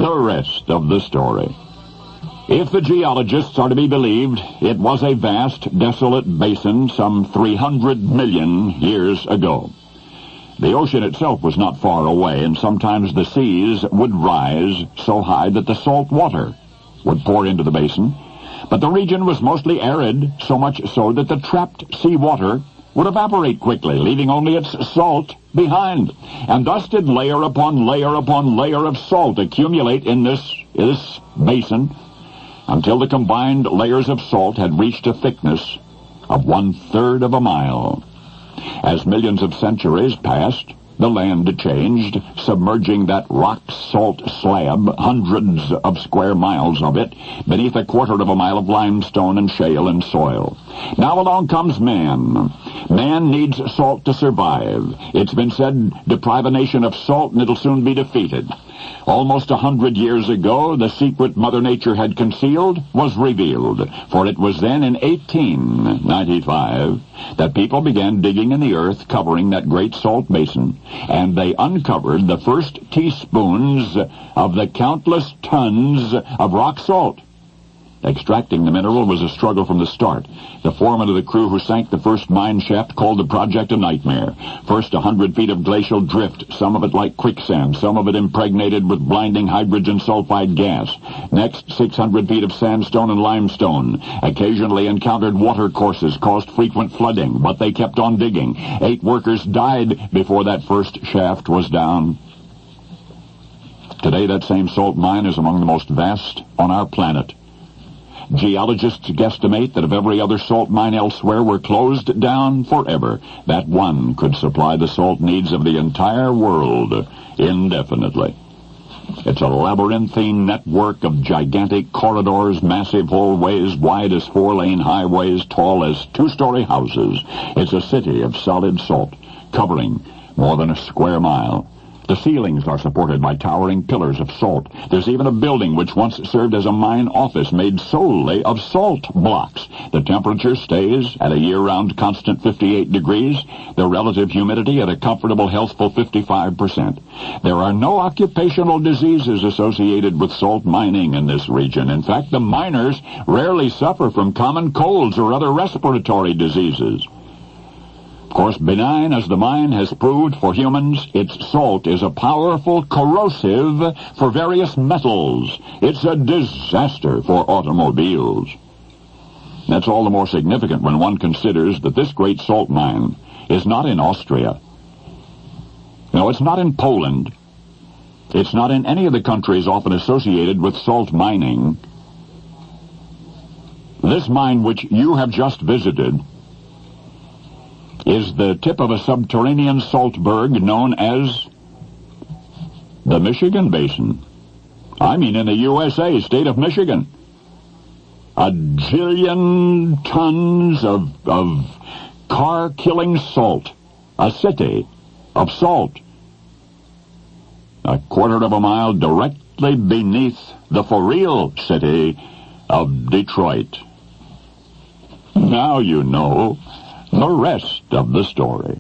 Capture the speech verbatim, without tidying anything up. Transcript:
the rest of the story. If the geologists are to be believed, it was a vast, desolate basin some three hundred million years ago. The ocean itself was not far away, and sometimes the seas would rise so high that the salt water would pour into the basin. But the region was mostly arid, so much so that the trapped seawater would evaporate quickly, leaving only its salt behind. And thus did layer upon layer upon layer of salt accumulate in this, this basin until the combined layers of salt had reached a thickness of one-third of a mile. As millions of centuries passed, the land changed, submerging that rock-salt slab, hundreds of square miles of it, beneath a quarter of a mile of limestone and shale and soil. Now along comes man. Man needs salt to survive. It's been said, deprive a nation of salt and it'll soon be defeated. Almost a hundred years ago, the secret Mother Nature had concealed was revealed, for it was then in eighteen ninety-five that people began digging in the earth covering that great salt basin, and they uncovered the first teaspoons of the countless tons of rock salt. Extracting the mineral was a struggle from the start. The foreman of the crew who sank the first mine shaft called the project a nightmare. First, a hundred feet of glacial drift, some of it like quicksand, some of it impregnated with blinding hydrogen sulfide gas. Next, six hundred feet of sandstone and limestone. Occasionally encountered water courses caused frequent flooding, but they kept on digging. Eight workers died before that first shaft was down. Today, that same salt mine is among the most vast on our planet. Geologists guesstimate that if every other salt mine elsewhere were closed down forever, that one could supply the salt needs of the entire world indefinitely. It's a labyrinthine network of gigantic corridors, massive hallways, wide as four-lane highways, tall as two-story houses. It's a city of solid salt, covering more than a square mile. The ceilings are supported by towering pillars of salt. There's even a building which once served as a mine office made solely of salt blocks. The temperature stays at a year-round constant fifty-eight degrees, the relative humidity at a comfortable, healthful fifty-five percent. There are no occupational diseases associated with salt mining in this region. In fact, the miners rarely suffer from common colds or other respiratory diseases. Of course, benign as the mine has proved for humans, its salt is a powerful corrosive for various metals. It's a disaster for automobiles. That's all the more significant when one considers that this great salt mine is not in Austria. No, it's not in Poland. It's not in any of the countries often associated with salt mining. This mine which you have just visited is the tip of a subterranean saltberg known as the Michigan Basin. I mean in the U S A, state of Michigan. A jillion tons of, of car-killing salt. A city of salt. A quarter of a mile directly beneath the for-real city of Detroit. Now you know the rest of the story.